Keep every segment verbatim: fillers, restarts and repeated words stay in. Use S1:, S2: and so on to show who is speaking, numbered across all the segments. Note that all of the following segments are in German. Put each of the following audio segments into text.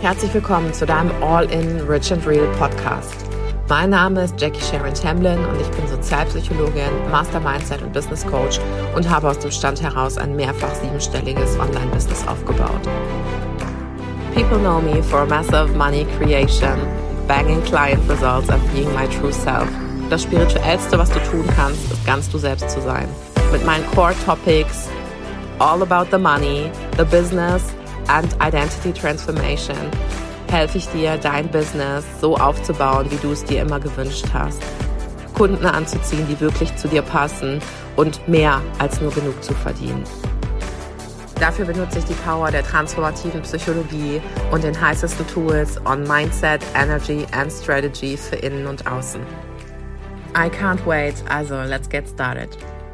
S1: Herzlich willkommen zu deinem All-in Rich and Real Podcast. Mein Name ist Jackie Sharon Tamblyn und ich bin Sozialpsychologin, Master Mindset und Business Coach und habe aus dem Stand heraus ein mehrfach siebenstelliges Online-Business aufgebaut. People know me for massive money creation, banging client results and being my true self. Das Spirituellste, was du tun kannst, ist ganz du selbst zu sein. Mit meinen Core Topics, all about the money, the business and identity transformation, helfe ich dir, dein Business so aufzubauen, wie du es dir immer gewünscht hast. Kunden anzuziehen, die wirklich zu dir passen und mehr als nur genug zu verdienen. Dafür benutze ich die Power der transformativen Psychologie und den heißesten Tools on Mindset, Energy and Strategy für Innen und Außen. I can't wait, also let's get started.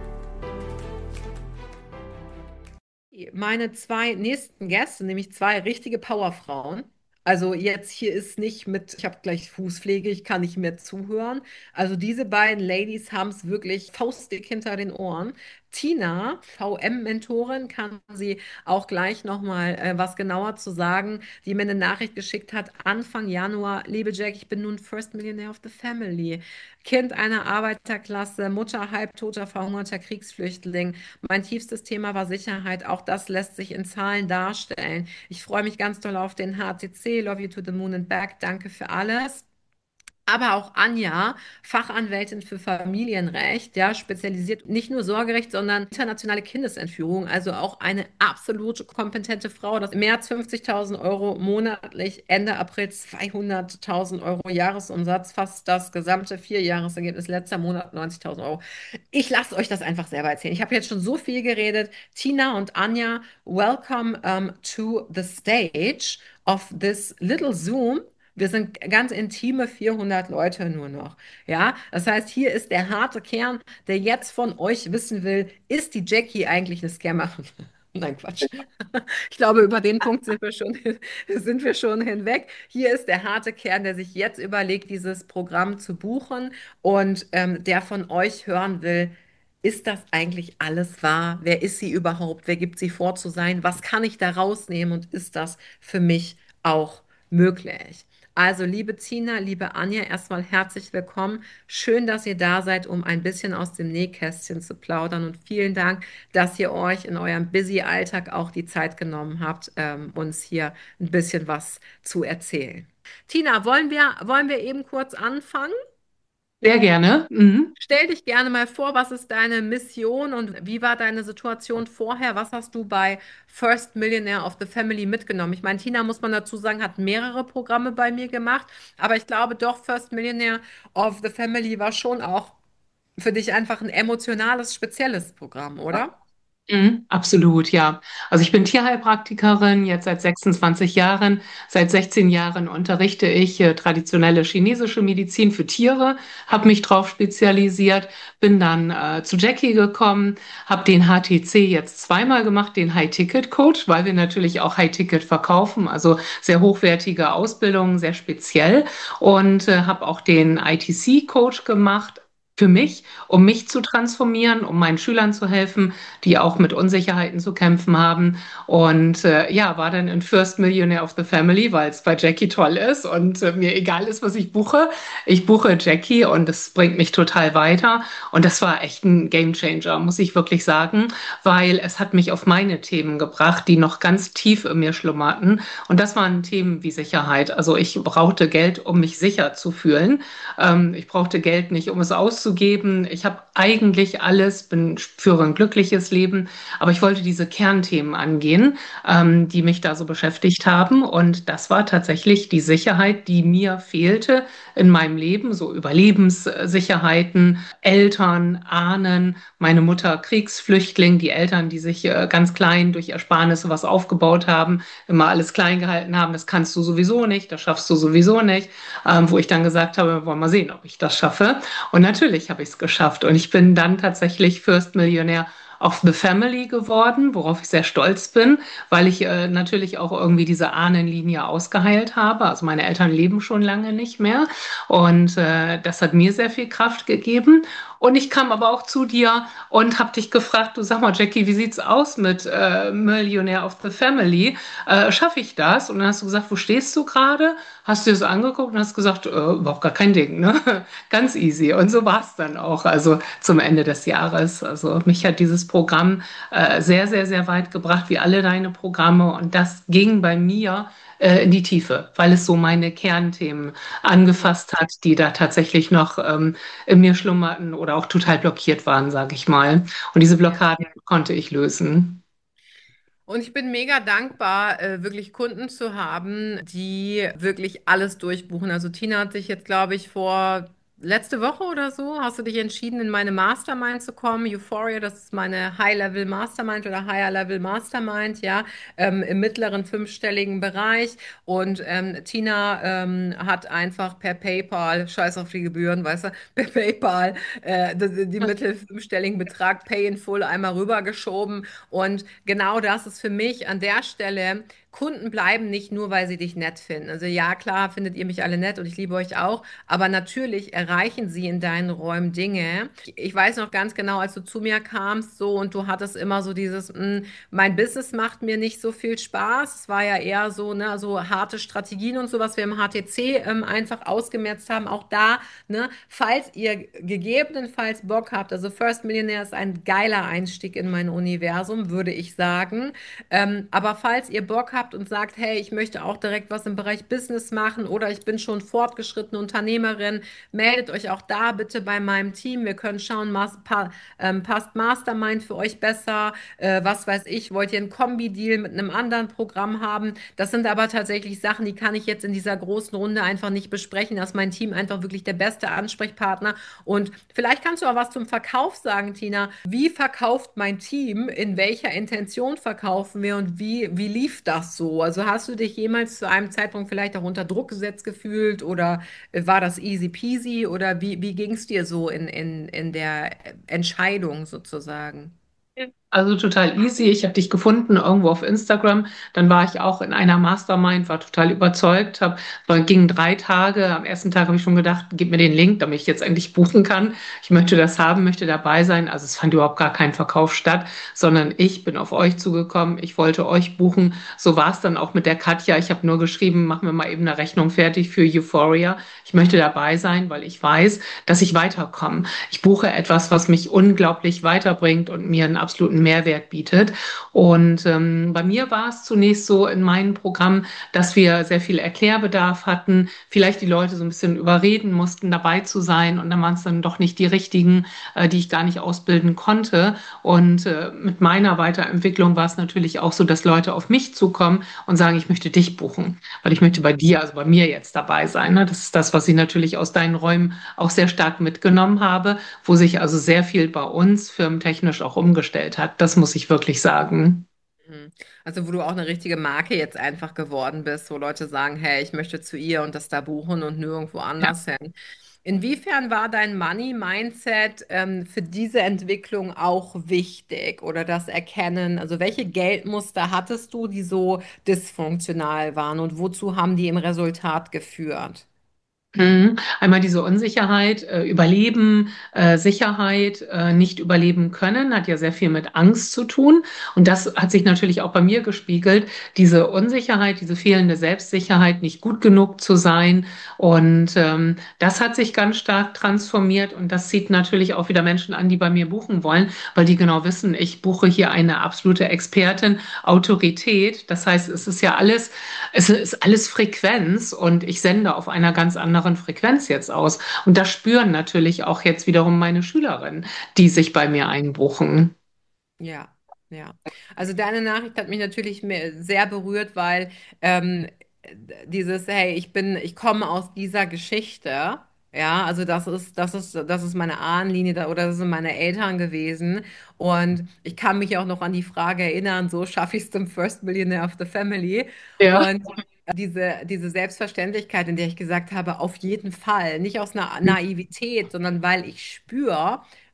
S1: Meine zwei nächsten Gäste, nämlich zwei richtige Powerfrauen. Also jetzt hier ist nicht mit, ich habe gleich Fußpflege, ich kann nicht mehr zuhören. Also diese beiden Ladies haben es wirklich faustdick hinter den Ohren. Tina, V M-Mentorin, kann sie auch gleich nochmal äh, was genauer zu sagen, die mir eine Nachricht geschickt hat, Anfang Januar. Liebe Jack, ich bin nun First Millionaire of the Family. Kind einer Arbeiterklasse, Mutter halbtoter, verhungerter Kriegsflüchtling. Mein tiefstes Thema war Sicherheit. Auch das lässt sich in Zahlen darstellen. Ich freue mich ganz doll auf den H T C. Love you to the moon and back. Danke für alles. Aber auch Anja, Fachanwältin für Familienrecht, ja, spezialisiert nicht nur Sorgerecht, sondern internationale Kindesentführung. Also auch eine absolut kompetente Frau. Das mehr als fünfzigtausend Euro monatlich, Ende April zweihunderttausend Euro Jahresumsatz, fast das gesamte Vierjahresergebnis letzter Monat neunzigtausend Euro. Ich lasse euch das einfach selber erzählen. Ich habe jetzt schon so viel geredet. Tina und Anja, welcome um, to the stage of this little Zoom. Wir sind ganz intime vierhundert Leute nur noch. Ja, das heißt, hier ist der harte Kern, der jetzt von euch wissen will, ist die Jackie eigentlich eine Scammerin? Nein, Quatsch. Ich glaube, über den Punkt sind wir schon, sind wir schon hinweg. Hier ist der harte Kern, der sich jetzt überlegt, dieses Programm zu buchen und ähm, der von euch hören will, ist das eigentlich alles wahr? Wer ist sie überhaupt? Wer gibt sie vor zu sein? Was kann ich da rausnehmen und ist das für mich auch möglich? Also, liebe Tina, liebe Anja, erstmal herzlich willkommen. Schön, dass ihr da seid, um ein bisschen aus dem Nähkästchen zu plaudern. Und vielen Dank, dass ihr euch in eurem busy Alltag auch die Zeit genommen habt, ähm, uns hier ein bisschen was zu erzählen. Tina, wollen wir, wollen wir eben kurz anfangen?
S2: Sehr gerne. Mhm.
S1: Stell dich gerne mal vor, was ist deine Mission und wie war deine Situation vorher? Was hast du bei First Millionaire of the Family mitgenommen? Ich meine, Tina, muss man dazu sagen, hat mehrere Programme bei mir gemacht, aber ich glaube doch, First Millionaire of the Family war schon auch für dich einfach ein emotionales, spezielles Programm, oder?
S2: Mhm. Absolut, ja. Also ich bin Tierheilpraktikerin, jetzt seit sechsundzwanzig Jahren. Seit sechzehn Jahren unterrichte ich äh, traditionelle chinesische Medizin für Tiere, habe mich drauf spezialisiert, bin dann äh, zu Jackie gekommen, habe den H T C jetzt zweimal gemacht, den High-Ticket-Coach, weil wir natürlich auch High-Ticket verkaufen, also sehr hochwertige Ausbildungen, sehr speziell und äh, habe auch den I T C-Coach gemacht. Für mich, um mich zu transformieren, um meinen Schülern zu helfen, die auch mit Unsicherheiten zu kämpfen haben. Und äh, ja, war dann in First Millionaire of the Family, weil es bei Jackie toll ist und äh, mir egal ist, was ich buche. Ich buche Jackie und es bringt mich total weiter. Und das war echt ein Gamechanger, muss ich wirklich sagen, weil es hat mich auf meine Themen gebracht, die noch ganz tief in mir schlummerten. Und das waren Themen wie Sicherheit. Also ich brauchte Geld, um mich sicher zu fühlen. Ähm, ich brauchte Geld nicht, um es auszugeben. Ich habe eigentlich alles, bin, führe ein glückliches Leben, aber ich wollte diese Kernthemen angehen, ähm, die mich da so beschäftigt haben. Und das war tatsächlich die Sicherheit, die mir fehlte in meinem Leben, so Überlebenssicherheiten, Eltern, Ahnen, meine Mutter Kriegsflüchtling, die Eltern, die sich äh, ganz klein durch Ersparnisse was aufgebaut haben, immer alles klein gehalten haben, das kannst du sowieso nicht, das schaffst du sowieso nicht, ähm, wo ich dann gesagt habe, wollen wir mal sehen, ob ich das schaffe. Und natürlich habe ich es geschafft. Und ich bin dann tatsächlich First Millionär of the Family geworden, worauf ich sehr stolz bin, weil ich äh, natürlich auch irgendwie diese Ahnenlinie ausgeheilt habe. Also meine Eltern leben schon lange nicht mehr und äh, das hat mir sehr viel Kraft gegeben. Und ich kam aber auch zu dir und habe dich gefragt, du sag mal, Jackie, wie sieht's aus mit äh, Millionaire of the Family? Äh, schaffe ich das? Und dann hast du gesagt, wo stehst du gerade? Hast du das angeguckt und hast gesagt, äh, überhaupt gar kein Ding, ne? Ganz easy. Und so war es dann auch, also zum Ende des Jahres. Also mich hat dieses Programm äh, sehr, sehr, sehr weit gebracht, wie alle deine Programme. Und das ging bei mir äh, in die Tiefe, weil es so meine Kernthemen angefasst hat, die da tatsächlich noch ähm, in mir schlummerten oder auch total blockiert waren, sage ich mal. Und diese
S1: Ja.
S2: Blockaden konnte ich lösen.
S1: Und ich bin mega dankbar, äh, wirklich Kunden zu haben, die wirklich alles durchbuchen. Also Tina hat sich jetzt, glaube ich, vor letzte Woche oder so, hast du dich entschieden, in meine Mastermind zu kommen. Euphoria, das ist meine High-Level Mastermind oder Higher-Level Mastermind, ja, ähm, im mittleren fünfstelligen Bereich. Und ähm, Tina ähm, hat einfach per PayPal, scheiß auf die Gebühren, weißt du, per PayPal äh, die, die mittel fünfstelligen Betrag Pay in Full einmal rübergeschoben. Und genau das ist für mich an der Stelle, Kunden bleiben nicht nur, weil sie dich nett finden. Also ja, klar, findet ihr mich alle nett und ich liebe euch auch, aber natürlich erreichen sie in deinen Räumen Dinge. Ich weiß noch ganz genau, als du zu mir kamst, so und du hattest immer so dieses, mh, mein Business macht mir nicht so viel Spaß. Es war ja eher so, ne, so harte Strategien und so, was wir im H T C ähm, einfach ausgemerzt haben. Auch da, ne, falls ihr gegebenenfalls Bock habt, also First Millionaire ist ein geiler Einstieg in mein Universum, würde ich sagen. Ähm, aber falls ihr Bock habt und sagt, hey, ich möchte auch direkt was im Bereich Business machen oder ich bin schon fortgeschrittene Unternehmerin, meldet euch auch da bitte bei meinem Team. Wir können schauen, mas pa ähm, passt Mastermind für euch besser? Äh, was weiß ich, wollt ihr einen Kombi-Deal mit einem anderen Programm haben? Das sind aber tatsächlich Sachen, die kann ich jetzt in dieser großen Runde einfach nicht besprechen. Da ist mein Team einfach wirklich der beste Ansprechpartner. Und vielleicht kannst du auch was zum Verkauf sagen, Tina. Wie verkauft mein Team? In welcher Intention verkaufen wir und wie, wie lief das so? Also hast du dich jemals zu einem Zeitpunkt vielleicht auch unter Druck gesetzt gefühlt oder war das easy peasy oder wie, wie ging es dir so in, in, in der Entscheidung sozusagen?
S2: Also total easy. Ich habe dich gefunden irgendwo auf Instagram. Dann war ich auch in einer Mastermind, war total überzeugt. Hab, war, ging drei Tage. Am ersten Tag habe ich schon gedacht, gib mir den Link, damit ich jetzt endlich buchen kann. Ich möchte das haben, möchte dabei sein. Also es fand überhaupt gar kein Verkauf statt, sondern ich bin auf euch zugekommen. Ich wollte euch buchen. So war es dann auch mit der Katja. Ich habe nur geschrieben, machen wir mal eben eine Rechnung fertig für Euphoria. Ich möchte dabei sein, weil ich weiß, dass ich weiterkomme. Ich buche etwas, was mich unglaublich weiterbringt und mir einen absoluten Mehrwert bietet. Und ähm, bei mir war es zunächst so in meinem Programm, dass wir sehr viel Erklärbedarf hatten, vielleicht die Leute so ein bisschen überreden mussten, dabei zu sein. Und dann waren es dann doch nicht die richtigen, äh, die ich gar nicht ausbilden konnte. Und äh, mit meiner Weiterentwicklung war es natürlich auch so, dass Leute auf mich zukommen und sagen, ich möchte dich buchen, weil ich möchte bei dir, also bei mir jetzt dabei sein. Ne? Das ist das, was ich natürlich aus deinen Räumen auch sehr stark mitgenommen habe, wo sich also sehr viel bei uns firmentechnisch auch umgestellt hat. Das muss ich wirklich sagen.
S1: Mhm. Also wo du auch eine richtige Marke jetzt einfach geworden bist, wo Leute sagen, hey, ich möchte zu ihr und das da buchen und nirgendwo
S2: Ja.
S1: anders hin. Inwiefern war dein Money-Mindset ähm, für diese Entwicklung auch wichtig oder das Erkennen? Also welche Geldmuster hattest du, die so dysfunktional waren und wozu haben die im Resultat geführt?
S2: Mhm. Einmal diese Unsicherheit, äh, Überleben, äh, Sicherheit, äh, nicht überleben können, hat ja sehr viel mit Angst zu tun. Und das hat sich natürlich auch bei mir gespiegelt. Diese Unsicherheit, diese fehlende Selbstsicherheit, nicht gut genug zu sein. Und ähm, das hat sich ganz stark transformiert. Und das zieht natürlich auch wieder Menschen an, die bei mir buchen wollen, weil die genau wissen, ich buche hier eine absolute Expertin, Autorität. Das heißt, es ist ja alles, es ist alles Frequenz und ich sende auf einer ganz anderen Frequenz jetzt aus. Und das spüren natürlich auch jetzt wiederum meine Schülerinnen, die sich bei mir einbuchen.
S1: Ja, ja. Also deine Nachricht hat mich natürlich mehr- sehr berührt, weil ähm, dieses, hey, ich bin, ich komme aus dieser Geschichte. Ja, also das ist, das ist, das ist meine Ahnenlinie da, oder das sind meine Eltern gewesen. Und ich kann mich auch noch an die Frage erinnern, so schaffe ich es zum First Millionaire of the Family.
S2: Ja.
S1: Und diese, diese Selbstverständlichkeit, in der ich gesagt habe, auf jeden Fall, nicht aus einer Naivität, sondern weil ich spüre,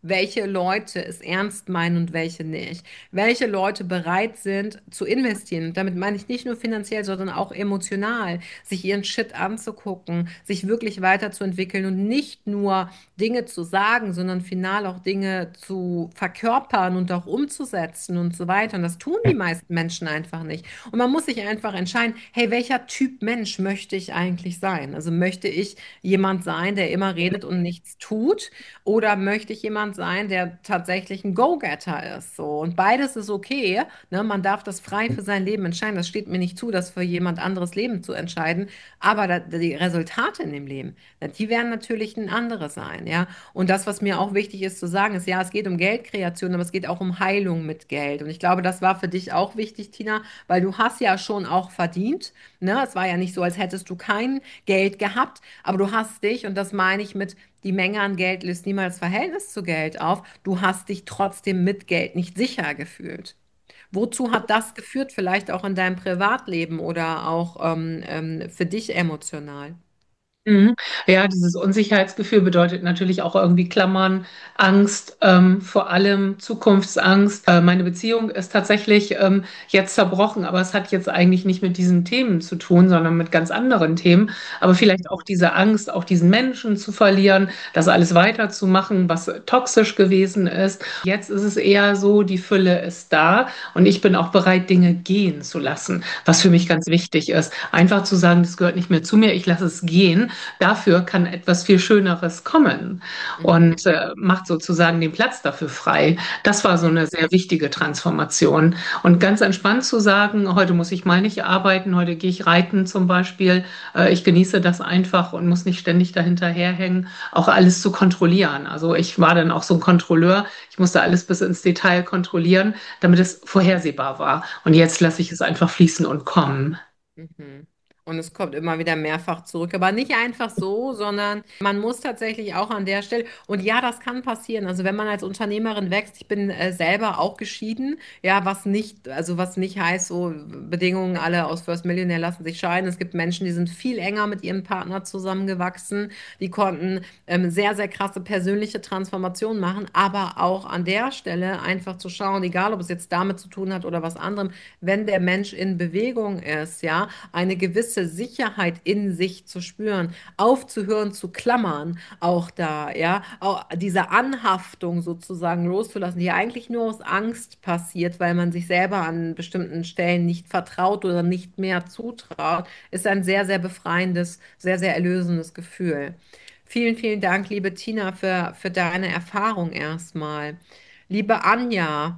S1: welche Leute es ernst meinen und welche nicht. Welche Leute bereit sind zu investieren. Und damit meine ich nicht nur finanziell, sondern auch emotional, sich ihren Shit anzugucken, sich wirklich weiterzuentwickeln und nicht nur Dinge zu sagen, sondern final auch Dinge zu verkörpern und auch umzusetzen und so weiter. Und das tun die meisten Menschen einfach nicht. Und man muss sich einfach entscheiden, hey, welcher Typ Mensch möchte ich eigentlich sein? Also möchte ich jemand sein, der immer redet und nichts tut? Oder möchte ich jemand sein, der tatsächlich ein Go-Getter ist? So. Und beides ist okay. Ne? Man darf das frei für sein Leben entscheiden. Das steht mir nicht zu, das für jemand anderes Leben zu entscheiden. Aber da, die Resultate in dem Leben, die werden natürlich ein anderes sein. Ja? Und das, was mir auch wichtig ist zu sagen, ist, ja, es geht um Geldkreation, aber es geht auch um Heilung mit Geld. Und ich glaube, das war für dich auch wichtig, Tina, weil du hast ja schon auch verdient. Ne? Es war ja nicht so, als hättest du kein Geld gehabt, aber du hast dich, und das meine ich mit, die Menge an Geld löst niemals Verhältnis zu Geld auf, du hast dich trotzdem mit Geld nicht sicher gefühlt. Wozu hat das geführt, vielleicht auch in deinem Privatleben oder auch ähm, ähm, für dich emotional?
S2: Mhm. Ja, dieses Unsicherheitsgefühl bedeutet natürlich auch irgendwie Klammern, Angst, ähm, vor allem Zukunftsangst. Äh, meine Beziehung ist tatsächlich ähm, jetzt zerbrochen, aber es hat jetzt eigentlich nicht mit diesen Themen zu tun, sondern mit ganz anderen Themen. Aber vielleicht auch diese Angst, auch diesen Menschen zu verlieren, das alles weiterzumachen, was toxisch gewesen ist. Jetzt ist es eher so, die Fülle ist da und ich bin auch bereit, Dinge gehen zu lassen, was für mich ganz wichtig ist. Einfach zu sagen, das gehört nicht mehr zu mir, ich lasse es gehen. Dafür kann etwas viel Schöneres kommen
S1: Mhm.
S2: und äh, macht sozusagen den Platz dafür frei. Das war so eine sehr wichtige Transformation. Und ganz entspannt zu sagen, heute muss ich mal nicht arbeiten, heute gehe ich reiten zum Beispiel. Äh, ich genieße das einfach und muss nicht ständig dahinterherhängen, auch alles zu kontrollieren. Also ich war dann auch so ein Kontrolleur. Ich musste alles bis ins Detail kontrollieren, damit es vorhersehbar war. Und jetzt lasse ich es einfach fließen und kommen.
S1: Mhm. Und es kommt immer wieder mehrfach zurück, aber nicht einfach so, sondern man muss tatsächlich auch an der Stelle, und ja, das kann passieren. Also wenn man als Unternehmerin wächst, ich bin äh, selber auch geschieden, ja, was nicht, also was nicht heißt, so Bedingungen, alle aus First Millionaire lassen sich scheiden. Es gibt Menschen, die sind viel enger mit ihrem Partner zusammengewachsen, die konnten ähm, sehr, sehr krasse persönliche Transformationen machen, aber auch an der Stelle einfach zu schauen, egal ob es jetzt damit zu tun hat oder was anderem, wenn der Mensch in Bewegung ist, ja, eine gewisse Sicherheit in sich zu spüren, aufzuhören zu klammern, auch da, ja, auch diese Anhaftung sozusagen loszulassen, die eigentlich nur aus Angst passiert, weil man sich selber an bestimmten Stellen nicht vertraut oder nicht mehr zutraut, ist ein sehr, sehr befreiendes, sehr, sehr erlösendes Gefühl. Vielen, vielen Dank, liebe Tina, für, für deine Erfahrung erstmal. Liebe Anja,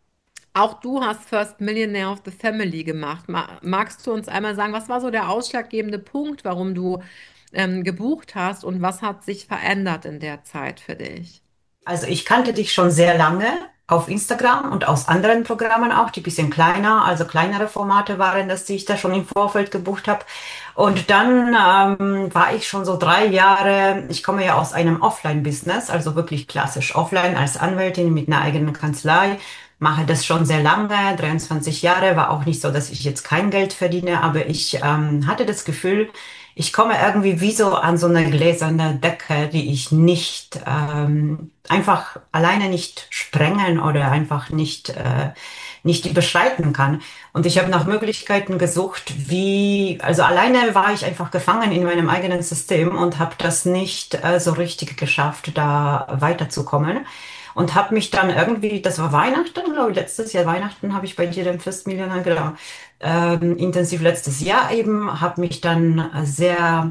S1: auch du hast First Millionaire of the Family gemacht. Ma magst du uns einmal sagen, was war so der ausschlaggebende Punkt, warum du ähm, gebucht hast und was hat sich verändert in der Zeit für dich?
S3: Also ich kannte dich schon sehr lange auf Instagram und aus anderen Programmen auch, die bisschen kleiner, also kleinere Formate waren das, die ich da schon im Vorfeld gebucht habe. Und dann ähm, war ich schon so drei Jahre, ich komme ja aus einem Offline-Business, also wirklich klassisch Offline als Anwältin mit einer eigenen Kanzlei, mache das schon sehr lange, dreiundzwanzig Jahre, war auch nicht so, dass ich jetzt kein Geld verdiene, aber ich ähm, hatte das Gefühl, ich komme irgendwie wie so an so eine gläserne Decke, die ich nicht ähm, einfach alleine nicht sprengen oder einfach nicht äh, nicht überschreiten kann. Und ich habe nach Möglichkeiten gesucht, wie also alleine war ich einfach gefangen in meinem eigenen System und habe das nicht äh, so richtig geschafft, da weiterzukommen. Und habe mich dann irgendwie, das war Weihnachten, glaube ich, letztes Jahr Weihnachten habe ich bei dir den First Millionaire, genau, ähm, intensiv letztes Jahr eben, habe mich dann sehr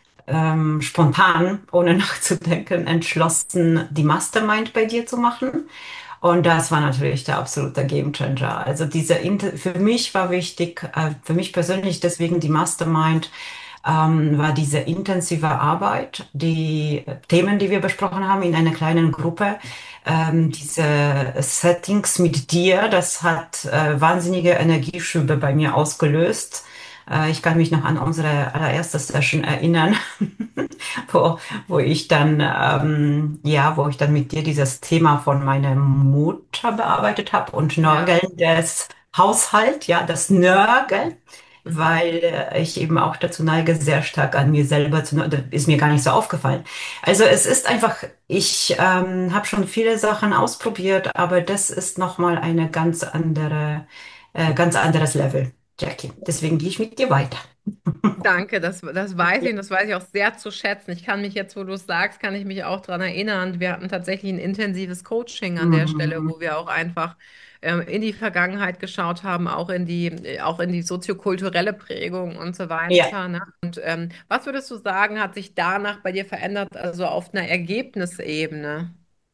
S3: ähm, spontan, ohne nachzudenken, entschlossen, die Mastermind bei dir zu machen. Und das war natürlich der absolute Gamechanger. Also diese, Inter für mich war wichtig, äh, für mich persönlich deswegen die Mastermind, ähm, war diese intensive Arbeit, die Themen, die wir besprochen haben in einer kleinen Gruppe, ähm, diese Settings mit dir, das hat äh, wahnsinnige Energieschübe bei mir ausgelöst. Äh, ich kann mich noch an unsere allererste Session erinnern, wo, wo ich dann, ähm, ja, wo ich dann mit dir dieses Thema von meiner Mutter bearbeitet habe und
S1: Ja.
S3: Nörgeln des Haushalt, ja, das Nörgeln. weil äh, ich eben auch dazu neige, sehr stark an mir selber zu, das ist mir gar nicht so aufgefallen. Also es ist einfach, ich ähm, habe schon viele Sachen ausprobiert, aber das ist nochmal eine ganz andere, äh, ganz anderes Level, Jackie. Deswegen gehe ich mit dir weiter.
S1: Danke, das, das weiß ich und das weiß ich auch sehr zu schätzen. Ich kann mich jetzt, wo du es sagst, kann ich mich auch daran erinnern. Wir hatten tatsächlich ein intensives Coaching an der Stelle,
S3: Mhm.
S1: wo wir auch einfach ähm, in die Vergangenheit geschaut haben, auch in die, äh, auch in die soziokulturelle Prägung und so
S3: Ja.
S1: weiter. Ne? Und ähm, was würdest du sagen, hat sich danach bei dir verändert, also auf einer Ergebnisebene?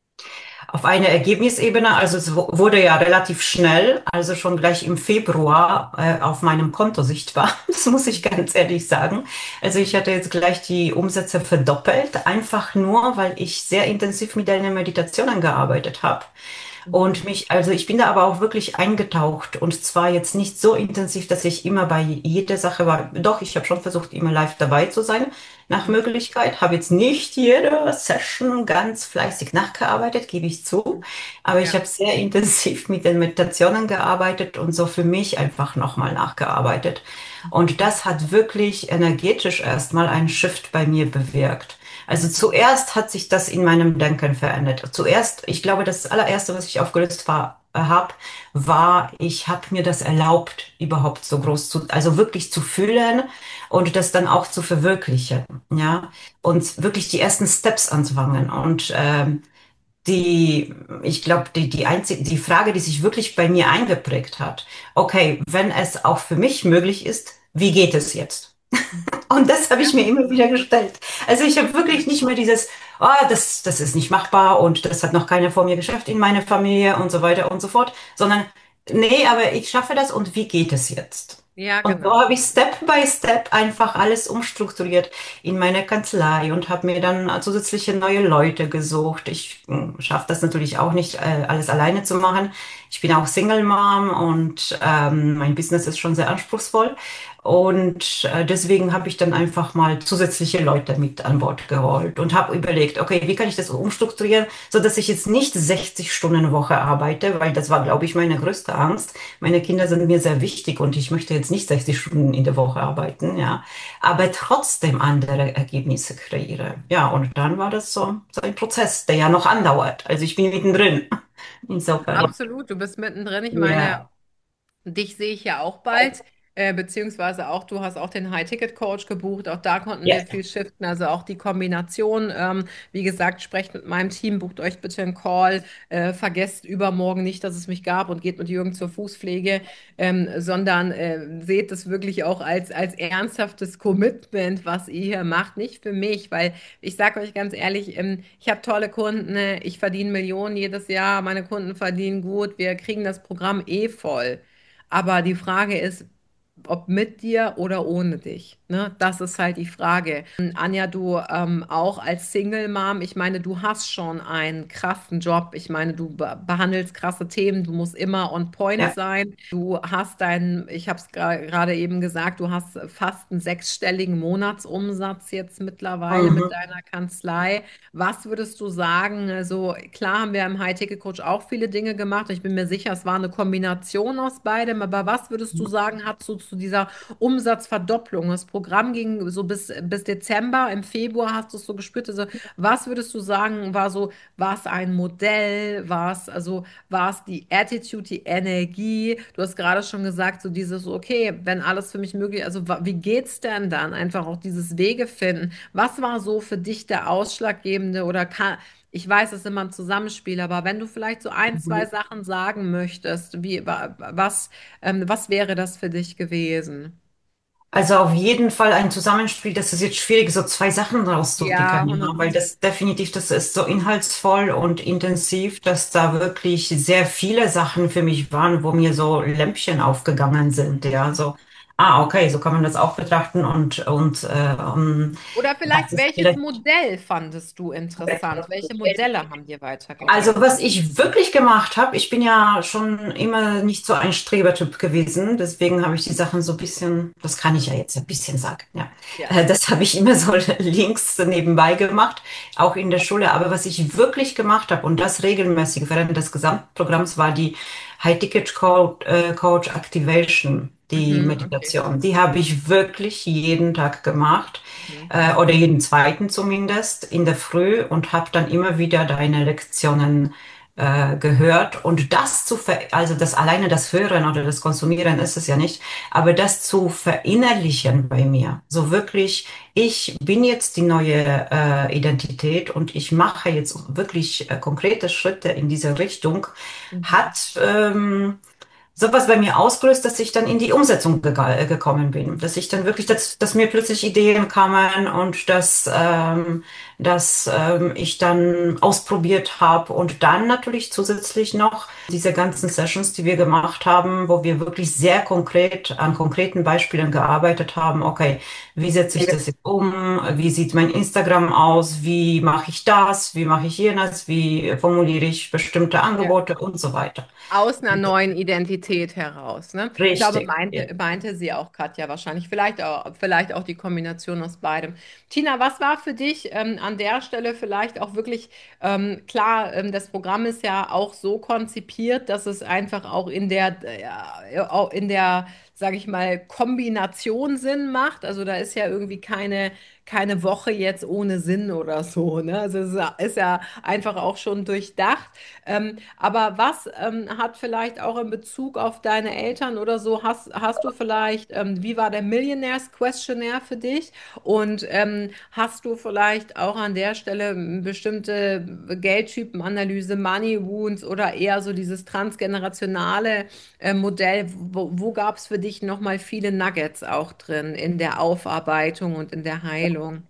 S3: Auf einer Ergebnisebene, also es wu- wurde ja relativ schnell, also schon gleich im Februar äh, auf meinem Konto sichtbar. Das muss ich ganz ehrlich sagen. Also ich hatte jetzt gleich die Umsätze verdoppelt, einfach nur, weil ich sehr intensiv mit deinen Meditationen gearbeitet habe. Und
S1: Mhm.
S3: mich, also ich bin da aber auch wirklich eingetaucht und zwar jetzt nicht so intensiv, dass ich immer bei jeder Sache war. Doch, ich habe schon versucht, immer live dabei zu sein, nach
S1: Mhm.
S3: Möglichkeit. Habe jetzt nicht jede Session ganz fleißig nachgearbeitet, gebe ich zu, aber ich
S1: Ja.
S3: habe sehr intensiv mit den Meditationen gearbeitet und so für mich einfach nochmal nachgearbeitet. Und
S1: Mhm.
S3: das hat wirklich energetisch erstmal einen Shift bei mir bewirkt. Also zuerst hat sich das in meinem Denken verändert. Zuerst, ich glaube, das allererste, was ich aufgelöst war, habe, war, ich habe mir das erlaubt, überhaupt so groß zu, also wirklich zu fühlen und das dann auch zu verwirklichen, ja, und wirklich die ersten Steps anzufangen. Und ähm, die, ich glaube, die, die einzige, die Frage, die sich wirklich bei mir eingeprägt hat, okay, wenn es auch für mich möglich ist, wie geht es jetzt? Und das habe ich
S1: Ja.
S3: mir immer wieder gestellt. Also ich habe wirklich nicht mehr dieses, oh, das, das ist nicht machbar und das hat noch keiner vor mir geschafft in meiner Familie und so weiter und so fort, sondern nee, aber ich schaffe das und wie geht es jetzt?
S1: Ja,
S3: Und so
S1: genau.
S3: habe ich Step by Step einfach alles umstrukturiert in meiner Kanzlei und habe mir dann zusätzliche neue Leute gesucht. Ich schaffe das natürlich auch nicht, äh, alles alleine zu machen. Ich bin auch Single Mom und ähm, mein Business ist schon sehr anspruchsvoll. Und äh, deswegen habe ich dann einfach mal zusätzliche Leute mit an Bord geholt und habe überlegt, okay, wie kann ich das umstrukturieren, so dass ich jetzt nicht sechzig Stunden Woche arbeite, weil das war, glaube ich, meine größte Angst. Meine Kinder sind mir sehr wichtig und ich möchte jetzt nicht sechzig Stunden in der Woche arbeiten, ja, aber trotzdem andere Ergebnisse kreiere. Ja, und dann war das so, so ein Prozess, der ja noch andauert. Also ich bin mittendrin. Insofern.
S1: Absolut, du bist mittendrin. Ich meine,
S3: Ja.
S1: dich sehe ich ja auch bald, äh, beziehungsweise auch du hast auch den High-Ticket-Coach gebucht. Auch da konnten
S3: Ja.
S1: wir viel shiften. Also auch die Kombination. Ähm, wie gesagt, sprecht mit meinem Team, bucht euch bitte einen Call. Äh, vergesst übermorgen nicht, dass es mich gab und geht mit Jürgen zur Fußpflege, ähm, sondern äh, seht es wirklich auch als, als ernsthaftes Commitment, was ihr hier macht. Nicht für mich, weil ich sage euch ganz ehrlich, ähm, ich habe tolle Kunden, ne? Ich verdiene Millionen jedes Jahr, meine Kunden verdienen gut, wir kriegen das Programm eh voll. Aber die Frage ist, ob mit dir oder ohne dich. Ne? Das ist halt die Frage. Anja, du ähm, auch als Single Mom, ich meine, du hast schon einen krassen Job. Ich meine, du be behandelst krasse Themen, du musst immer on point
S3: Ja.
S1: sein. Du hast deinen, ich habe es gerade eben gesagt, du hast fast einen sechsstelligen Monatsumsatz jetzt mittlerweile mit
S3: Mhm.
S1: deiner Kanzlei. Was würdest du sagen? Also klar haben wir im High-Ticket-Coach auch viele Dinge gemacht. Ich bin mir sicher, es war eine Kombination aus beidem. Aber was würdest du sagen, hat so zu dieser Umsatzverdopplung? Das Programm ging so bis, bis Dezember. Im Februar hast du es so gespürt. Also was würdest du sagen, war so, war es ein Modell? War es, also war es die Attitude, die Energie? Du hast gerade schon gesagt, so dieses, okay, wenn alles für mich möglich, also wa- wie geht's denn dann? Einfach auch dieses Wege finden. Was war so für dich der ausschlaggebende oder kann, ich weiß, es ist immer ein Zusammenspiel, aber wenn du vielleicht so ein, zwei
S3: Mhm.
S1: Sachen sagen möchtest, wie, wa- was, ähm, was wäre das für dich gewesen?
S3: Also auf jeden Fall ein Zusammenspiel, das ist jetzt schwierig, so zwei Sachen
S1: Ja,
S3: rauszupicken, ja,
S1: hundert
S3: weil
S1: Prozent.
S3: das definitiv, das ist so inhaltsvoll und intensiv, dass da wirklich sehr viele Sachen für mich waren, wo mir so Lämpchen aufgegangen sind, ja, so, ah, okay, so kann man das auch betrachten und, und, äh, um,
S1: Oder
S3: das
S1: vielleicht,
S3: ist
S1: welches
S3: vielleicht.
S1: Modell fandest du interessant? Welche Modelle haben dir
S3: Also
S1: weitergeholfen?
S3: was ich wirklich gemacht habe, ich bin ja schon immer nicht so ein Strebertyp gewesen, deswegen habe ich die Sachen so ein bisschen, das kann ich ja jetzt ein bisschen sagen, ja.
S1: Ja.
S3: Äh, Das habe ich immer so links nebenbei gemacht, auch in der Schule. Aber was ich wirklich gemacht habe und das regelmäßig während des Gesamtprogramms war die High-Ticket Coach, äh, Coach Activation. die
S1: Mhm, okay.
S3: Meditation. Die habe ich wirklich jeden Tag gemacht,
S1: Mhm.
S3: äh, oder jeden zweiten zumindest in der Früh und habe dann immer wieder deine Lektionen äh, gehört. Und das zu ver also das alleine das Hören oder das Konsumieren ist es ja nicht, aber das zu verinnerlichen bei mir, so wirklich, ich bin jetzt die neue äh, Identität und ich mache jetzt wirklich äh, konkrete Schritte in diese Richtung,
S1: Mhm.
S3: hat ähm, sowas bei mir ausgelöst, dass ich dann in die Umsetzung gega- äh, gekommen bin. Dass ich dann wirklich, dass, dass mir plötzlich Ideen kamen und dass, ähm, dass ähm, ich dann ausprobiert habe und dann natürlich zusätzlich noch diese ganzen Sessions, die wir gemacht haben, wo wir wirklich sehr konkret an konkreten Beispielen gearbeitet haben. Okay, wie setze ich das jetzt um? Wie sieht mein Instagram aus? Wie mache ich das? Wie mache ich jenes? Wie formuliere ich bestimmte
S1: Ja.
S3: Angebote und so weiter.
S1: Aus einer neuen Identität heraus, ne? Ich glaube,
S3: Richtig, ja.
S1: meinte, meinte sie auch, Katja, wahrscheinlich. Vielleicht auch, vielleicht auch die Kombination aus beidem. Tina, was war für dich ähm, an der Stelle vielleicht auch wirklich ähm, klar, ähm, das Programm ist ja auch so konzipiert, dass es einfach auch in der, äh, auch in der, sage ich mal, Kombination Sinn macht. Also da ist ja irgendwie keine, keine Woche jetzt ohne Sinn oder so, ne? Also es ist ja ist ja einfach auch schon durchdacht. Ähm, aber was ähm, hat vielleicht auch in Bezug auf deine Eltern oder so, hast, hast du vielleicht, ähm, wie war der Millionaires Questionnaire für dich? Und ähm, hast du vielleicht auch an der Stelle ähm, bestimmte Geldtypenanalyse, Money Wounds oder eher so dieses transgenerationale äh, Modell? Wo, wo gab es für dich nochmal viele Nuggets auch drin in der Aufarbeitung und in der Heilung?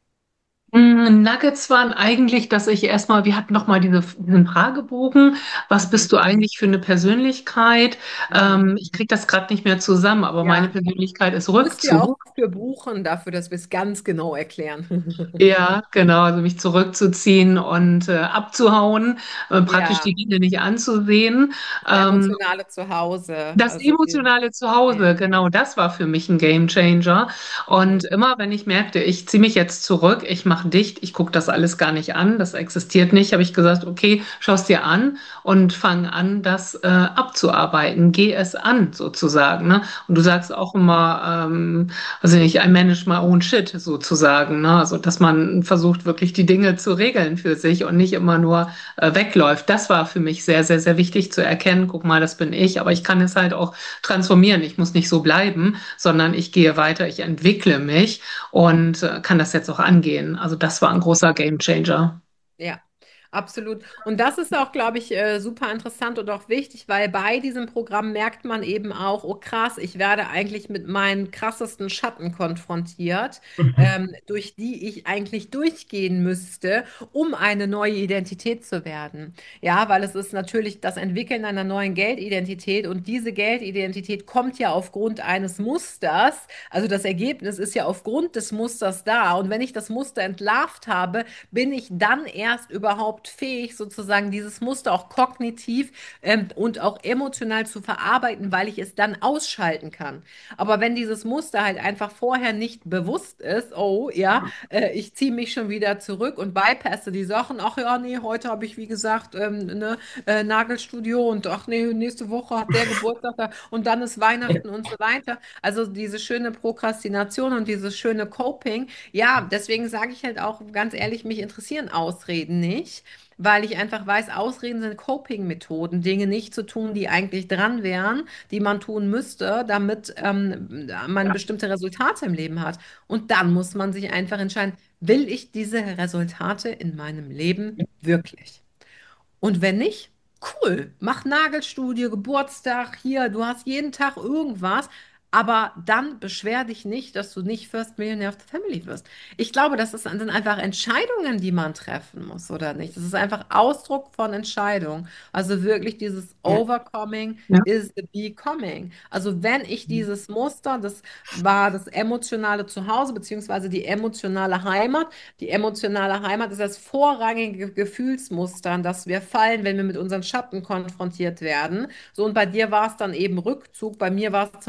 S2: Mm, Nuggets waren eigentlich, dass ich erstmal, wir hatten noch mal diese, diesen Fragebogen, was
S1: Mhm.
S2: bist du eigentlich für eine Persönlichkeit?
S1: Mhm.
S2: Ähm, ich kriege das gerade nicht mehr zusammen, aber meine
S1: Ja,
S2: Persönlichkeit ist
S1: musst du ja auch
S2: Rückzug.
S1: für buchen, dafür, dass wir es ganz genau erklären.
S2: Ja, genau, also mich zurückzuziehen und äh, abzuhauen, äh, praktisch
S1: Ja,
S2: die Dinge nicht anzusehen.
S1: das
S2: Ähm,
S1: emotionale Zuhause.
S2: Das
S1: Also die,
S2: emotionale
S1: ja,
S2: Zuhause, genau, das war für mich ein Gamechanger. Und
S1: mhm.
S2: immer, wenn ich merkte, ich ziehe mich jetzt zurück, ich mache dicht, ich gucke das alles gar nicht an, das existiert nicht, habe ich gesagt, okay, schau es dir an und fang an, das äh, abzuarbeiten. Geh es an, sozusagen. Ne? Und du sagst auch immer, ähm, also nicht, I manage my own shit, sozusagen. Ne? Also, dass man versucht, wirklich die Dinge zu regeln für sich und nicht immer nur äh, wegläuft. Das war für mich sehr, sehr, sehr wichtig zu erkennen. Guck mal, das bin ich, aber ich kann es halt auch transformieren. Ich muss nicht so bleiben, sondern ich gehe weiter, ich entwickle mich und äh, kann das jetzt auch angehen. Also das war ein großer Gamechanger.
S1: Ja, absolut. Und das ist auch, glaube ich, äh, super interessant und auch wichtig, weil bei diesem Programm merkt man eben auch, oh krass, ich werde eigentlich mit meinen krassesten Schatten konfrontiert,
S3: Mhm.
S1: ähm, durch die ich eigentlich durchgehen müsste, um eine neue Identität zu werden. Ja, weil es ist natürlich das Entwickeln einer neuen Geldidentität und diese Geldidentität kommt ja aufgrund eines Musters, also das Ergebnis ist ja aufgrund des Musters da. Und wenn ich das Muster entlarvt habe, bin ich dann erst überhaupt fähig, sozusagen dieses Muster auch kognitiv ähm, und auch emotional zu verarbeiten, weil ich es dann ausschalten kann. Aber wenn dieses Muster halt einfach vorher nicht bewusst ist, oh ja, äh, ich ziehe mich schon wieder zurück und bypasse die Sachen, ach ja, nee, heute habe ich, wie gesagt, ähm, ne, äh, Nagelstudio und ach nee, nächste Woche hat der Geburtstag da, und dann ist Weihnachten und so weiter. Also diese schöne Prokrastination und dieses schöne Coping, ja, deswegen sage ich halt auch ganz ehrlich, mich interessieren Ausreden nicht, weil ich einfach weiß, Ausreden sind Coping-Methoden, Dinge nicht zu tun, die eigentlich dran wären, die man tun müsste, damit ähm, man
S3: Ja.
S1: bestimmte Resultate im Leben hat. Und dann muss man sich einfach entscheiden, will ich diese Resultate in meinem Leben wirklich? Und wenn nicht, cool, mach Nagelstudie, Geburtstag, hier, du hast jeden Tag irgendwas, aber dann beschwer dich nicht, dass du nicht First Millionaire of the Family wirst. Ich glaube, das ist, sind einfach Entscheidungen, die man treffen muss, oder nicht? Das ist einfach Ausdruck von Entscheidung. Also wirklich dieses
S3: Ja.
S1: Overcoming
S2: Ja,
S1: is the becoming. Also wenn ich dieses Muster, das war das emotionale Zuhause, beziehungsweise die emotionale Heimat, die emotionale Heimat ist das vorrangige Gefühlsmuster, an das wir fallen, wenn wir mit unseren Schatten konfrontiert werden. So, und bei dir war es dann eben Rückzug, bei mir war es zum Beispiel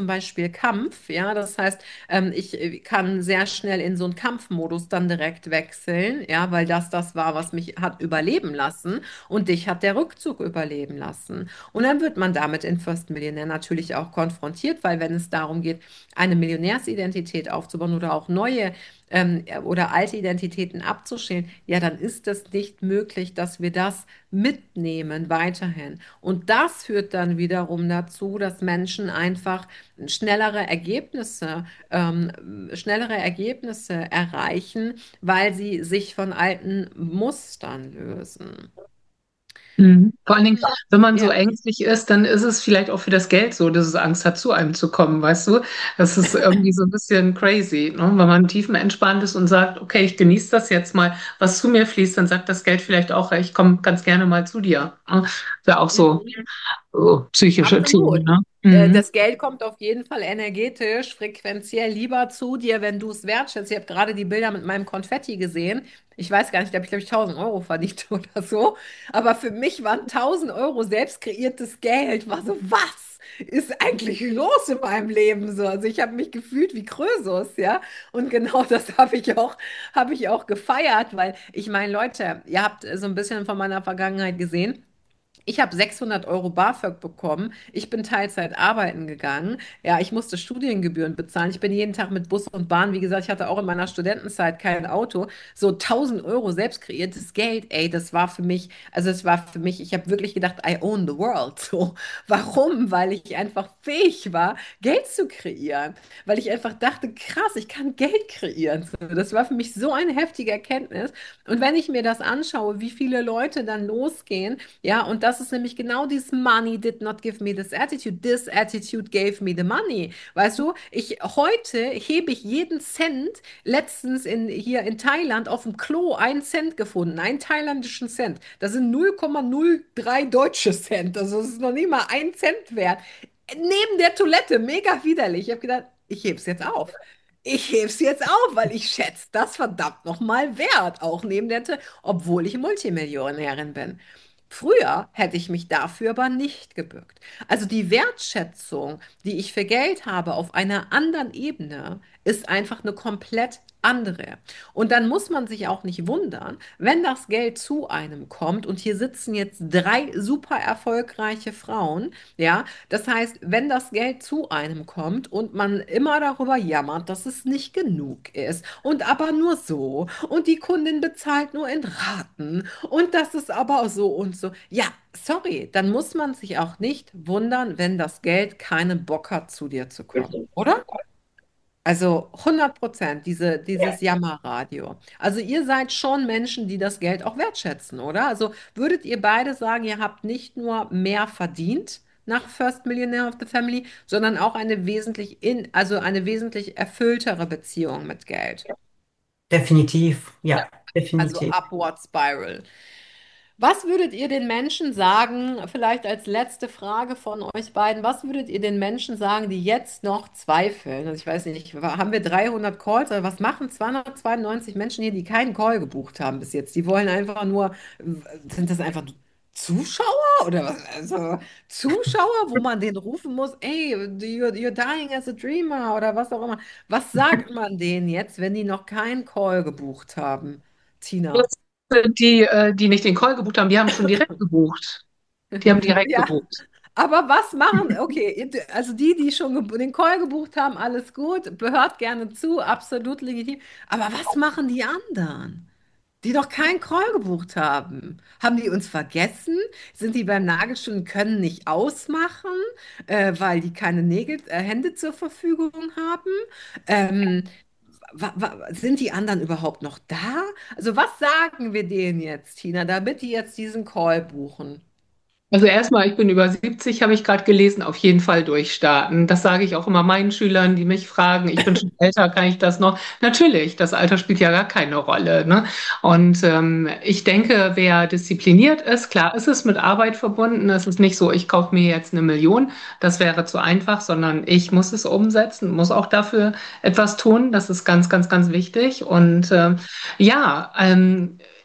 S1: schnell Kampf, ja, das heißt, ähm, ich äh, kann sehr schnell in so einen Kampfmodus dann direkt wechseln, ja, weil das das war, was mich hat überleben lassen und dich hat der Rückzug überleben lassen. Und dann wird man damit in First Millionär natürlich auch konfrontiert, weil wenn es darum geht, eine Millionärsidentität aufzubauen oder auch neue ähm, oder alte Identitäten abzuschälen, ja, dann ist es nicht möglich, dass wir das mitnehmen weiterhin. Und das führt dann wiederum dazu, dass Menschen einfach schnellere Ergebnisse, ähm, schnellere Ergebnisse erreichen, weil sie sich von alten Mustern lösen.
S2: Mhm. Vor allen Dingen, wenn man so
S1: Ja.
S2: ängstlich ist, dann ist es vielleicht auch für das Geld so, dass es Angst hat, zu einem zu kommen, weißt du? Das ist irgendwie so ein bisschen crazy, ne? Wenn man tiefenentspannt ist und sagt, okay, ich genieße das jetzt mal, was zu mir fließt, dann sagt das Geld vielleicht auch, ich komme ganz gerne mal zu dir. Ne? Ist ja auch so,
S1: Mhm.
S2: so psychische Themen,
S1: Absolut.
S2: ne?
S1: Äh,
S2: Mhm.
S1: Das Geld kommt auf jeden Fall energetisch, frequenziell lieber zu dir, wenn du es wertschätzt. Ich habe gerade die Bilder mit meinem Konfetti gesehen. Ich weiß gar nicht, da habe ich, glaube ich, tausend Euro verdient oder so. Aber für mich waren tausend Euro selbst kreiertes Geld. War so, was ist eigentlich los in meinem Leben so? Also ich habe mich gefühlt wie Krösus, ja. Und genau das habe ich auch, habe ich auch gefeiert, weil ich meine, Leute, ihr habt so ein bisschen von meiner Vergangenheit gesehen. Ich habe sechshundert Euro BAföG bekommen. Ich bin Teilzeit arbeiten gegangen. Ja, ich musste Studiengebühren bezahlen. Ich bin jeden Tag mit Bus und Bahn. Wie gesagt, ich hatte auch in meiner Studentenzeit kein Auto. So tausend Euro selbst kreiertes Geld, ey, das war für mich, also es war für mich, ich habe wirklich gedacht, I own the world. So, warum? Weil ich einfach fähig war, Geld zu kreieren. Weil ich einfach dachte, krass, ich kann Geld kreieren. So, das war für mich so eine heftige Erkenntnis. Und wenn ich mir das anschaue, wie viele Leute dann losgehen, ja, und das ist nämlich genau dieses Money did not give me this attitude. This attitude gave me the money. Weißt du, ich heute hebe ich jeden Cent. Letztens in, hier in Thailand auf dem Klo einen Cent gefunden, einen thailändischen Cent. Das sind null Komma null drei deutsche Cent. Also das ist noch nicht mal ein Cent wert. Neben der Toilette, mega widerlich. Ich habe gedacht, ich hebe es jetzt auf. Ich hebe es jetzt auf, weil ich schätze das verdammt nochmal wert, auch neben der Toilette, obwohl ich Multimillionärin bin. Früher hätte ich mich dafür aber nicht gebückt. Also die Wertschätzung, die ich für Geld habe auf einer anderen Ebene, ist einfach eine komplett andere. Und dann muss man sich auch nicht wundern, wenn das Geld zu einem kommt und hier sitzen jetzt drei super erfolgreiche Frauen, ja, das heißt, wenn das Geld zu einem kommt und man immer darüber jammert, dass es nicht genug ist und aber nur so und die Kundin bezahlt nur in Raten und das ist aber so und so. Ja, sorry, dann muss man sich auch nicht wundern, wenn das Geld keinen Bock hat, zu dir zu kommen, oder? Also hundert Prozent, diese, dieses Jammerradio. Also ihr seid schon Menschen, die das Geld auch wertschätzen, oder? Also würdet ihr beide sagen, ihr habt nicht nur mehr verdient nach First Millionaire of the Family, sondern auch eine wesentlich in, also eine wesentlich erfülltere Beziehung mit Geld.
S3: Definitiv,
S1: Ja.
S3: ja,
S1: Also
S3: definitiv.
S1: Upward Spiral. Was würdet ihr den Menschen sagen, vielleicht als letzte Frage von euch beiden, was würdet ihr den Menschen sagen, die jetzt noch zweifeln? Also ich weiß nicht, haben wir dreihundert Calls oder was machen zweihundertzweiundneunzig Menschen hier, die keinen Call gebucht haben bis jetzt? Die wollen einfach nur, sind das einfach Zuschauer oder was? Also Zuschauer, wo man den rufen muss, ey, you're, you're dying as a dreamer oder was auch immer. Was sagt man denen jetzt, wenn die noch keinen Call gebucht haben? Tina.
S2: Jetzt, äh, die, äh, die nicht den Call gebucht haben, die haben schon direkt gebucht. Die haben direkt
S1: Ja,
S2: gebucht.
S1: aber was machen, okay, ihr- also die, die schon gebu- den Call gebucht haben, alles gut, gehört gerne zu, absolut legitim. Aber was machen die anderen, die noch keinen Call gebucht haben? Haben die uns vergessen? Sind die beim Nagelstudio und können nicht ausmachen, äh, weil die keine Nägel, äh, Hände zur Verfügung haben? Ähm, wa, wa, sind die anderen überhaupt noch da? Also was sagen wir denen jetzt, Tina, damit die jetzt diesen Call buchen?
S2: Also erstmal, ich bin über siebzig, habe ich gerade gelesen, auf jeden Fall durchstarten. Das sage ich auch immer meinen Schülern, die mich fragen, ich bin schon älter, kann ich das noch? Natürlich, das Alter spielt ja gar keine Rolle, ne? Und ähm, ich denke, wer diszipliniert ist, klar, ist es mit Arbeit verbunden. Es ist nicht so, ich kaufe mir jetzt eine Million, das wäre zu einfach, sondern ich muss es umsetzen, muss auch dafür etwas tun. Das ist ganz, ganz, ganz wichtig. Und ähm, ja, ähm,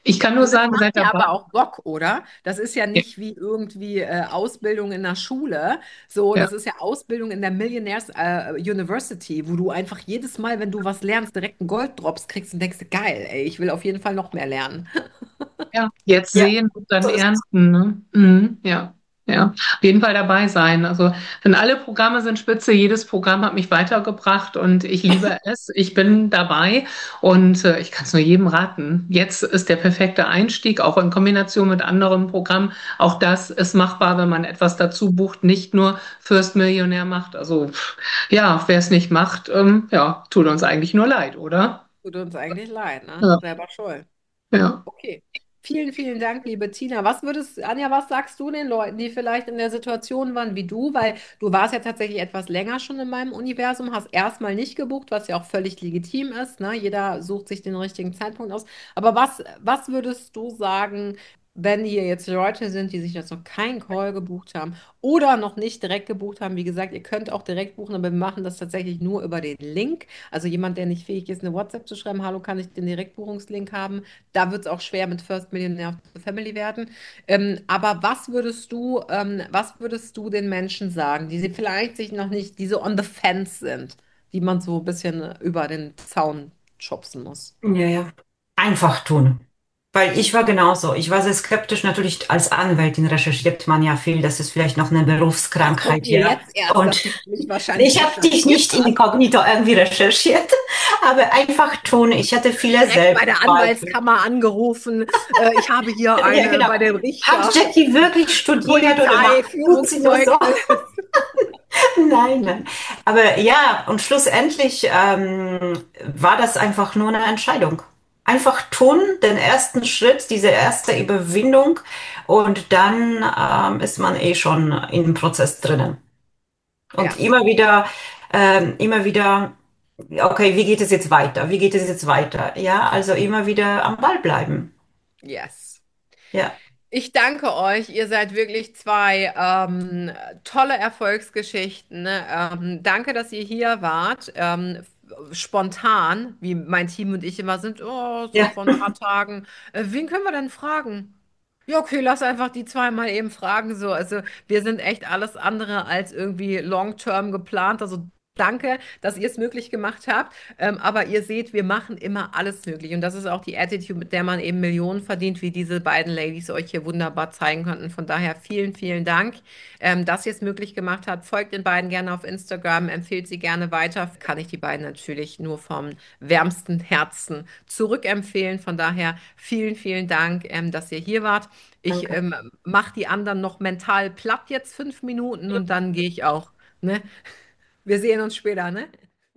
S2: Ich kann nur
S1: Und das
S2: sagen,
S1: macht
S2: seid
S1: ja
S2: dabei.
S1: aber auch Bock, oder? Das ist ja
S2: Ja,
S1: nicht wie irgendwie äh, Ausbildung in der Schule. So,
S2: ja.
S1: das ist ja Ausbildung in der Millionaires äh, University, wo du einfach jedes Mal, wenn du was lernst, direkt einen Golddrops kriegst und denkst, geil, ey, ich will auf jeden Fall noch mehr lernen.
S2: Ja, jetzt
S3: Ja,
S2: sehen und dann
S3: so ist es.
S2: ernten, ne? Mhm, ja, ja, auf jeden Fall dabei sein. Also, denn alle Programme sind spitze, jedes Programm hat mich weitergebracht und ich liebe es. Ich bin dabei und äh, ich kann es nur jedem raten. Jetzt ist der perfekte Einstieg, auch in Kombination mit anderen Programmen. Auch das ist machbar, wenn man etwas dazu bucht, nicht nur First Millionär macht. Also, pff, ja, wer es nicht macht, ähm, ja, tut uns eigentlich nur leid, oder?
S1: Tut uns eigentlich leid, ne?
S2: Ja,
S1: Selber schuld.
S2: ja.
S1: Okay. Vielen, vielen Dank, liebe Tina. Was würdest, Anja, was sagst du den Leuten, die vielleicht in der Situation waren wie du? Weil du warst ja tatsächlich etwas länger schon in meinem Universum, hast erstmal nicht gebucht, was ja auch völlig legitim ist, ne? Jeder sucht sich den richtigen Zeitpunkt aus. Aber was, was würdest du sagen, wenn hier jetzt Leute sind, die sich jetzt noch keinen Call gebucht haben oder noch nicht direkt gebucht haben? Wie gesagt, ihr könnt auch direkt buchen, aber wir machen das tatsächlich nur über den Link. Also jemand, der nicht fähig ist, eine WhatsApp zu schreiben, hallo, kann ich den Direktbuchungslink haben? Da wird es auch schwer mit First Millionaire of the Family werden. Ähm, aber was würdest du, ähm, was würdest du den Menschen sagen, die sie vielleicht sich noch nicht, die so on the fence sind, die man so ein bisschen über den Zaun schubsen muss?
S3: Ja, ja. Einfach tun. Weil ich war genauso. Ich war sehr skeptisch. Natürlich als Anwältin recherchiert man ja viel. Das ist vielleicht noch eine
S1: Das kommt
S3: Berufskrankheit,
S1: mir
S3: ja.
S1: jetzt erst,
S3: Und
S1: dass du mich wahrscheinlich
S3: ich habe dich
S1: recherchiert
S3: nicht
S1: hast.
S3: inkognito irgendwie recherchiert, aber einfach tun. Ich hatte viele
S1: Direkt bei der
S3: Selbstzweifel.
S1: Anwaltskammer angerufen. Äh, ich habe hier
S3: Ja,
S1: eine
S3: genau.
S1: bei dem
S3: Hat
S1: Richter.
S3: Jackie wirklich studiert oder
S1: Polizei,
S3: macht, tut sie nur so?
S1: Führungszeugnis.
S3: Nein, nein. Aber ja, und schlussendlich ähm, war das einfach nur eine Entscheidung. Einfach tun, den ersten Schritt, diese erste Überwindung und dann ähm, ist man eh schon in dem Prozess drinnen. Und
S1: Ja,
S3: immer wieder, ähm, immer wieder, okay, wie geht es jetzt weiter? Wie geht es jetzt weiter? Ja, also immer wieder am Ball bleiben.
S1: yes.
S3: Ja,
S1: Ich danke euch. Ihr seid wirklich zwei ähm, tolle Erfolgsgeschichten. Ne? Ähm, danke, dass ihr hier wart. Ähm, spontan, wie mein Team und ich immer sind, oh, so
S3: ja,
S1: vor ein paar Tagen. Äh, wen können wir denn fragen? Ja, okay, lass einfach die zweimal eben fragen. So, also wir sind echt alles andere als irgendwie long-term geplant. Also danke, dass ihr es möglich gemacht habt. Ähm, aber ihr seht, wir machen immer alles möglich. Und das ist auch die Attitude, mit der man eben Millionen verdient, wie diese beiden Ladies euch hier wunderbar zeigen konnten. Von daher vielen, vielen Dank, ähm, dass ihr es möglich gemacht habt. Folgt den beiden gerne auf Instagram, empfehlt sie gerne weiter. Kann ich die beiden natürlich nur vom wärmsten Herzen zurückempfehlen. Von daher vielen, vielen Dank, ähm, dass ihr hier wart. Ich
S3: danke.
S1: ähm, mache die anderen noch mental platt jetzt fünf Minuten und dann gehe ich auch. Ne? Wir sehen uns später, ne?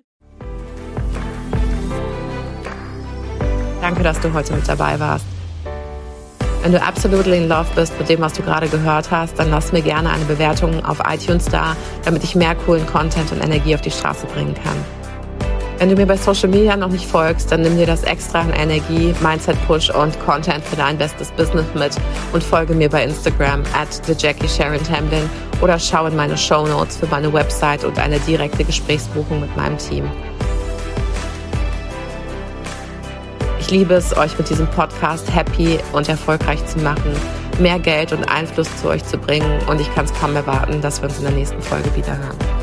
S1: Danke, dass du heute mit dabei warst. Wenn du absolutely in love bist mit dem, was du gerade gehört hast, dann lass mir gerne eine Bewertung auf iTunes da, damit ich mehr coolen Content und Energie auf die Straße bringen kann. Wenn du mir bei Social Media noch nicht folgst, dann nimm dir das extra an Energie, Mindset Push und Content für dein bestes Business mit und folge mir bei Instagram at the Jackie Sharon Tamblin oder schau in meine Shownotes für meine Website und eine direkte Gesprächsbuchung mit meinem Team. Ich liebe es, euch mit diesem Podcast happy und erfolgreich zu machen, mehr Geld und Einfluss zu euch zu bringen und ich kann es kaum erwarten, dass wir uns in der nächsten Folge wieder hören.